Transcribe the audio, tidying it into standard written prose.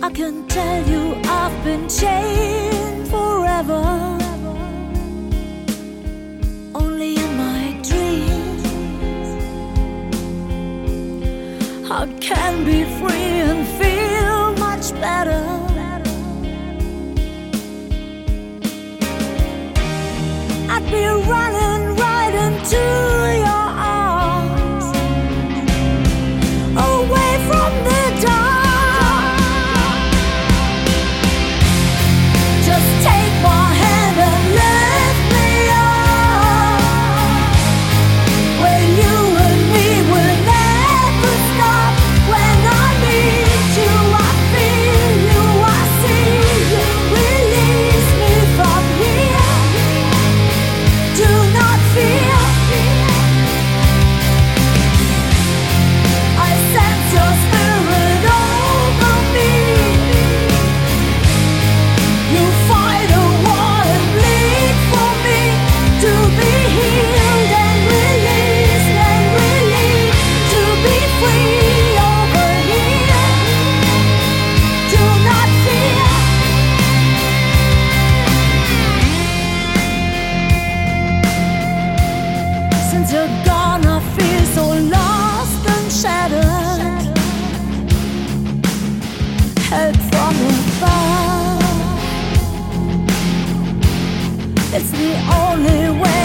I can tell you I've been chained forever, only in my dreams. I can be free and feel much better. I'd be running right into your arms, away from the dark. Just take my hand and lift me up, where you and me will never stop. When I meet you, I feel you, I see you. Release me from here. Do not fear. I sense your spirit over me. You fight a war and bleed for me to be healed and released and relieved, to be free over here. Do not fear. Since you're gone, I feel so lost and shattered. Help from above, it's the only way